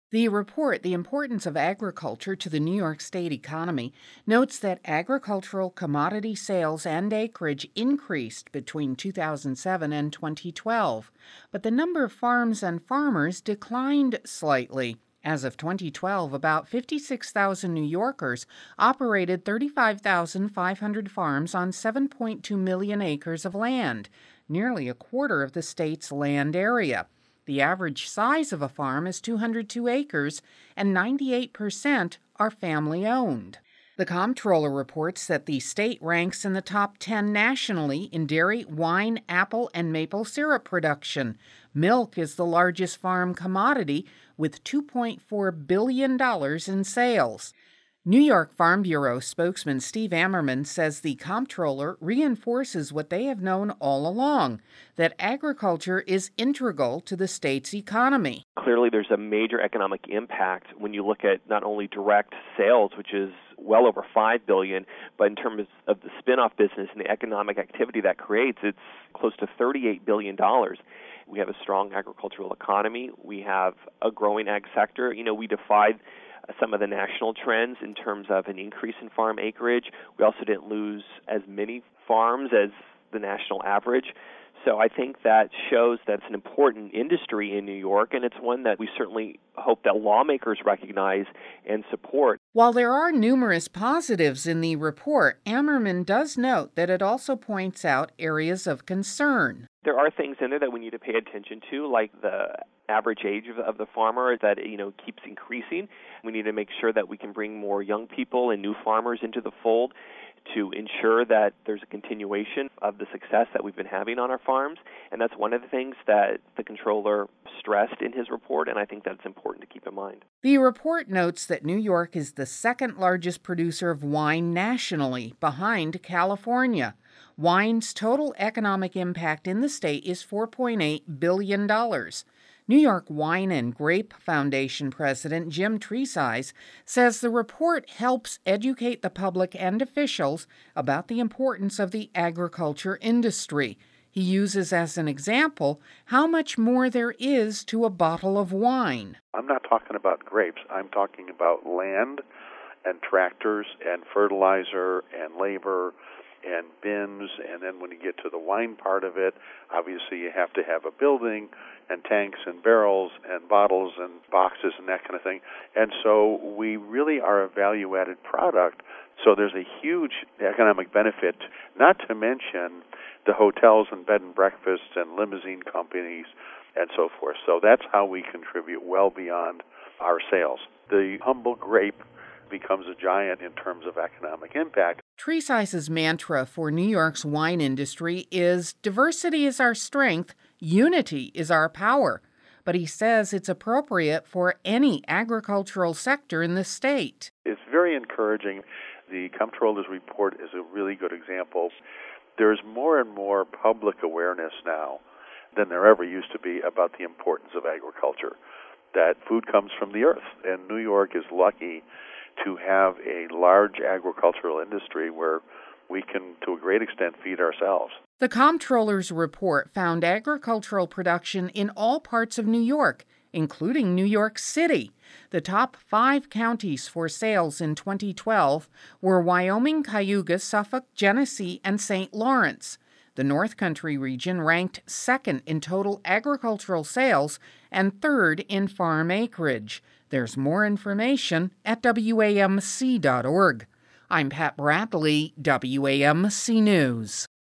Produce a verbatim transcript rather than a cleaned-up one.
The report, The Importance of Agriculture to the New York State Economy, notes that agricultural commodity sales and acreage increased between two thousand seven and twenty twelve, but the number of farms and farmers declined slightly. As of twenty twelve, about fifty-six thousand New Yorkers operated thirty-five thousand five hundred farms on seven point two million acres of land, nearly a quarter of the state's land area. The average size of a farm is two hundred two acres, and ninety-eight percent are family-owned. The Comptroller reports that the state ranks in the top ten nationally in dairy, wine, apple, and maple syrup production. Milk is the largest farm commodity, with two point four billion dollars in sales. New York Farm Bureau spokesman Steve Ammerman says the Comptroller reinforces what they have known all along, that agriculture is integral to the state's economy. Clearly, there's a major economic impact when you look at not only direct sales, which is well over five billion dollars, but in terms of the spin-off business and the economic activity that creates, it's close to thirty-eight billion dollars. We have a strong agricultural economy. We have a growing ag sector. You know, we defied some of the national trends in terms of an increase in farm acreage. We also didn't lose as many farms as the national average. So I think that shows that it's an important industry in New York, and it's one that we certainly hope that lawmakers recognize and support. While there are numerous positives in the report, Ammerman does note that it also points out areas of concern. There are things in there that we need to pay attention to, like the average age of, of the farmer that, you know, keeps increasing. We need to make sure that we can bring more young people and new farmers into the fold to ensure that there's a continuation of the success that we've been having on our farms. And that's one of the things that the Comptroller stressed in his report, and I think that's important to keep in mind. The report notes that New York is the second largest producer of wine nationally, behind California. Wine's total economic impact in the state is four point eight billion dollars. New York Wine and Grape Foundation President Jim Tresize says the report helps educate the public and officials about the importance of the agriculture industry. He uses as an example how much more there is to a bottle of wine. I'm not talking about grapes. I'm talking about land and tractors and fertilizer and labor and bins, and then when you get to the wine part of it, obviously you have to have a building and tanks and barrels and bottles and boxes and that kind of thing. And so we really are a value-added product. So there's a huge economic benefit, not to mention the hotels and bed and breakfasts and limousine companies and so forth. So that's how we contribute well beyond our sales. The humble grape becomes a giant in terms of economic impact. Tresize's mantra for New York's wine industry is diversity is our strength, unity is our power. But he says it's appropriate for any agricultural sector in the state. It's very encouraging. The Comptroller's report is a really good example. There's more and more public awareness now than there ever used to be about the importance of agriculture, that food comes from the earth, and New York is lucky to have a large agricultural industry where we can, to a great extent, feed ourselves. The Comptroller's report found agricultural production in all parts of New York, including New York City. The top five counties for sales in twenty twelve were Wyoming, Cayuga, Suffolk, Genesee, and Saint Lawrence. The North Country region ranked second in total agricultural sales and third in farm acreage. There's more information at W A M C dot org. I'm Pat Bradley, W A M C News.